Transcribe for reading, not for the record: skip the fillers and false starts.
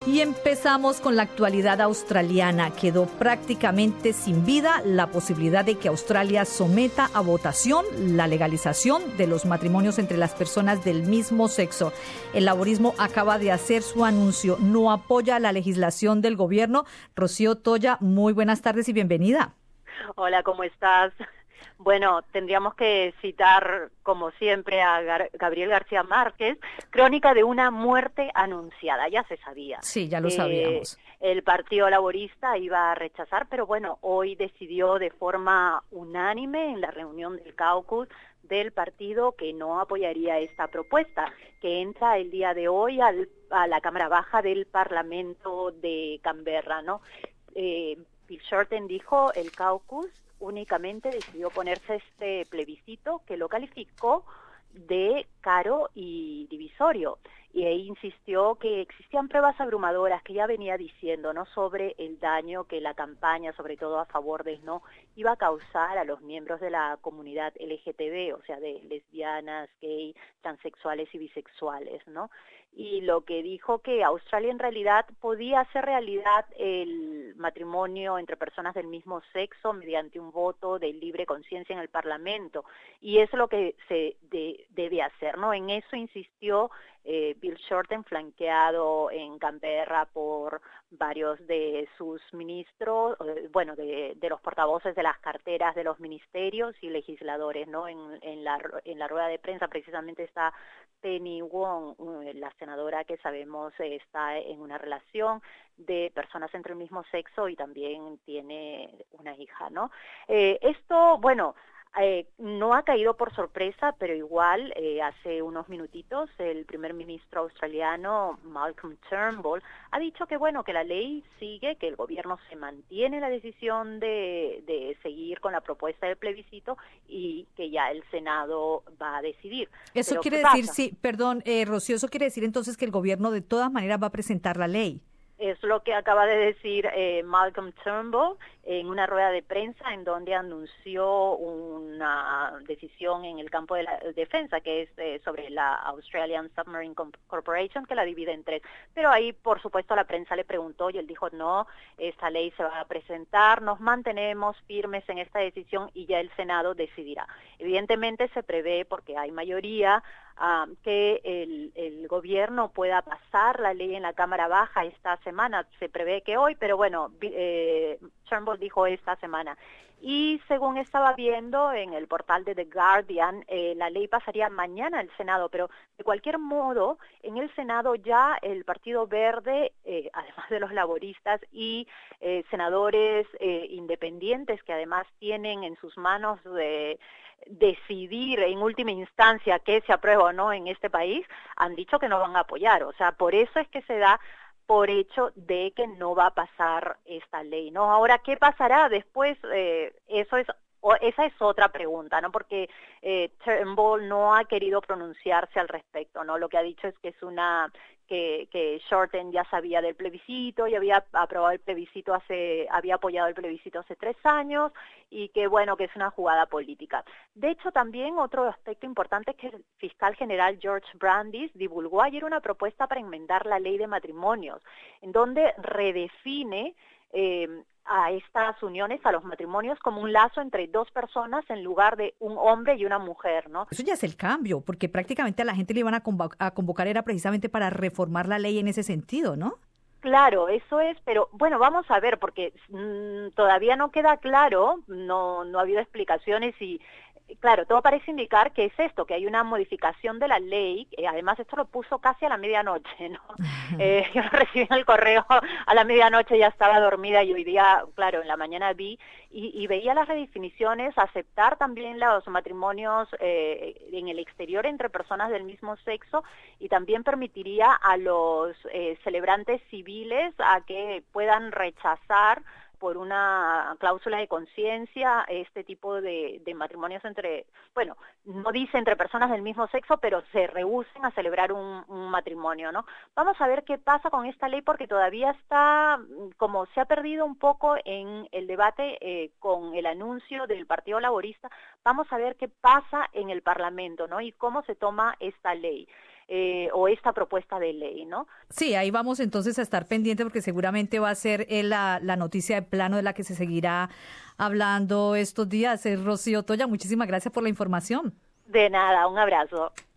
Y empezamos con la actualidad australiana. Quedó prácticamente sin vida la posibilidad de que Australia someta a votación la legalización de los matrimonios entre las personas del mismo sexo. El laborismo acaba de hacer su anuncio. No apoya la legislación del gobierno. Rocío Toya, muy buenas tardes y bienvenida. Hola, ¿cómo estás? Bueno, tendríamos que citar, como siempre, a Gabriel García Márquez, Crónica de una muerte anunciada, ya se sabía. Sí, ya lo sabíamos. El Partido Laborista iba a rechazar, pero bueno, hoy decidió de forma unánime en la reunión del caucus del partido que no apoyaría esta propuesta, que entra el día de hoy a la Cámara Baja del Parlamento de Canberra, ¿no? Bill Shorten dijo, el caucus únicamente decidió ponerse este plebiscito que lo calificó de caro y divisorio. Y ahí insistió que existían pruebas abrumadoras que ya venía diciendo, ¿no?, sobre el daño que la campaña, sobre todo a favor del no, iba a causar a los miembros de la comunidad LGTB, o sea, de lesbianas, gay, transexuales y bisexuales, ¿no? Y lo que dijo que Australia en realidad podía hacer realidad el matrimonio entre personas del mismo sexo mediante un voto de libre conciencia en el Parlamento. Y eso es lo que se debe hacer, ¿no? En eso insistió Bill Shorten, flanqueado en Canberra por varios de sus ministros, bueno, de los portavoces de las carteras de los ministerios y legisladores, ¿no? En la rueda de prensa precisamente está Penny Wong, la senadora que sabemos está en una relación de personas entre el mismo sexo y también tiene una hija, ¿no? Esto, bueno, no ha caído por sorpresa, pero igual hace unos minutitos el primer ministro australiano Malcolm Turnbull ha dicho que bueno, que la ley sigue, que el gobierno se mantiene la decisión de seguir con la propuesta del plebiscito y que ya el Senado va a decidir. Eso Pero, quiere ¿qué decir, pasa? sí, perdón, Rocío, eso quiere decir entonces que el gobierno de todas maneras va a presentar la ley. Es lo que acaba de decir Malcolm Turnbull en una rueda de prensa en donde anunció una decisión en el campo de la defensa, que es sobre la Australian Submarine Corporation, que la divide en tres. Pero ahí, por supuesto, la prensa le preguntó y él dijo, no, esta ley se va a presentar, nos mantenemos firmes en esta decisión y ya el Senado decidirá. Evidentemente se prevé, porque hay mayoría, que el gobierno pueda pasar la ley en la Cámara Baja esta semana. Se prevé que hoy, pero bueno, Turnbull dijo esta semana. Y según estaba viendo en el portal de The Guardian, la ley pasaría mañana al Senado, pero de cualquier modo, en el Senado ya el Partido Verde, además de los laboristas y senadores independientes que además tienen en sus manos decidir en última instancia qué se aprueba o no en este país, han dicho que no van a apoyar. O sea, por eso es que se da por hecho de que no va a pasar esta ley, ¿no? Ahora, ¿qué pasará después? Esa es otra pregunta, ¿no? Porque Turnbull no ha querido pronunciarse al respecto, ¿no? Lo que ha dicho es que es que Shorten ya sabía del plebiscito y había aprobado el plebiscito había apoyado el plebiscito hace 3 años y que bueno, que es una jugada política. De hecho, también otro aspecto importante es que el fiscal general George Brandis divulgó ayer una propuesta para enmendar la ley de matrimonios, en donde redefine a estas uniones, a los matrimonios, como un lazo entre dos personas en lugar de un hombre y una mujer, ¿no? Eso ya es el cambio, porque prácticamente a la gente le iban a convocar era precisamente para reformar la ley en ese sentido, ¿no? Claro, eso es, pero bueno, vamos a ver, porque todavía no queda claro, no ha habido explicaciones y claro, todo parece indicar que es esto, que hay una modificación de la ley, además esto lo puso casi a la medianoche, ¿no? Yo lo recibí en el correo a la medianoche, ya estaba dormida y hoy día, claro, en la mañana vi y veía las redefiniciones, aceptar también los matrimonios en el exterior entre personas del mismo sexo y también permitiría a los celebrantes civiles a que puedan rechazar por una cláusula de conciencia este tipo de matrimonios entre, bueno, no dice entre personas del mismo sexo, pero se rehúsen a celebrar un matrimonio, ¿no? Vamos a ver qué pasa con esta ley porque todavía está, como se ha perdido un poco en el debate con el anuncio del Partido Laborista, vamos a ver qué pasa en el Parlamento, ¿no? Y cómo se toma esta ley. o esta propuesta de ley, ¿no? Sí, ahí vamos entonces a estar pendiente porque seguramente va a ser la noticia de plano de la que se seguirá hablando estos días. Rocío Toya, muchísimas gracias por la información. De nada, un abrazo.